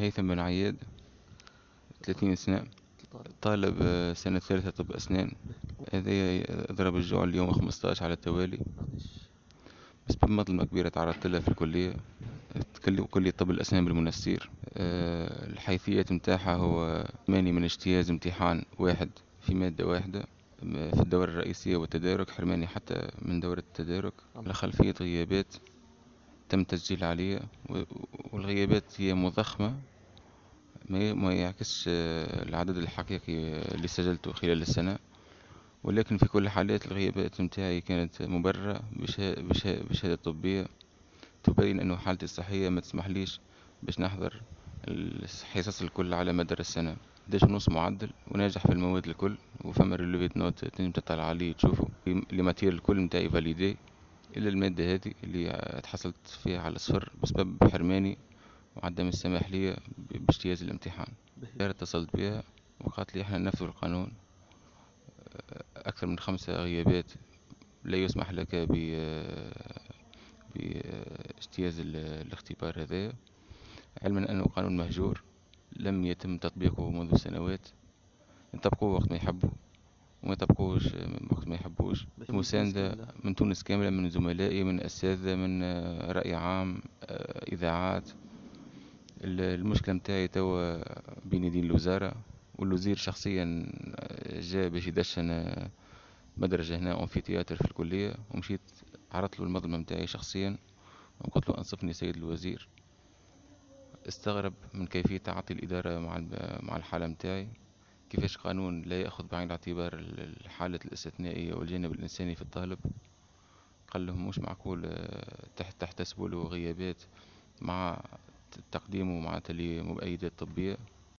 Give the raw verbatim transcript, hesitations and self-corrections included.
هيثم بن عياد، ثلاثين سنة، طالب سنة ثالثة طب أسنان. هذا ضرب الجوع اليوم خمسطاش على التوالي بسبب مظلمة كبيرة تعرضت لها في الكلية، كلية طب الأسنان بالمنستير. أه الحيثيات متاعها هو ماني من اجتياز امتحان واحد في مادة واحدة في الدورة الرئيسية والتدارك، حرماني حتى من دورة التدارك. لخلفية غيابات تم تسجيل عليها، والغيابات هي مضخمة ما يعكس العدد الحقيقي اللي سجلته خلال السنة، ولكن في كل حالات الغيابات متاعي كانت مبررة بشهادة طبية تبين أنه حالتي الصحية ما تسمحليش باش نحضر الحصص الكل على مدار السنة. داش ونص معدل وناجح في المواد الكل، وفما ريلوفيت نوت تنجم تطلع عليه تشوفه لي ماتير الكل متاعي فاليدي، إلا المادة هذه اللي تحصلت فيها على صفر بسبب حرماني وعدم السماح لي باجتياز الامتحان. اتصلت بها وقالت لي احنا ننفذ القانون، أكثر من خمسة غيابات لا يسمح لك باجتياز الاختبار هذا، علما أنه قانون مهجور لم يتم تطبيقه منذ سنوات، يطبقوه وقت ما يحبوا وما يطبقوش وقت ما يحبوش. مساندة من تونس كاملة، من زملائي، من أساتذة، من رأي عام، إذاعات. المشكلة متاعي توا بين يدين الوزارة، والوزير شخصيا جاء باش يدشن مدرجة هنا أمفيتياتر في الكلية، ومشيت عرضت له المظلمة متاعي شخصيا وقلت له أنصفني سيد الوزير. استغرب من كيفية تعاطي الإدارة مع مع الحالة متاعي، كيفاش قانون لا يأخذ بعين الاعتبار الحالة الاستثنائية والجانب الإنساني في الطالب. قال لهم مش معقول تحت تحتسبوا له غيابات مع تقديمه مع تلي مؤيدات طبية.